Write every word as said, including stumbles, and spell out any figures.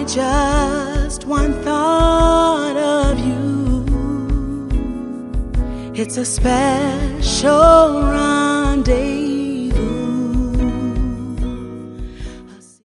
Just one thought of you. It's a special rendezvous.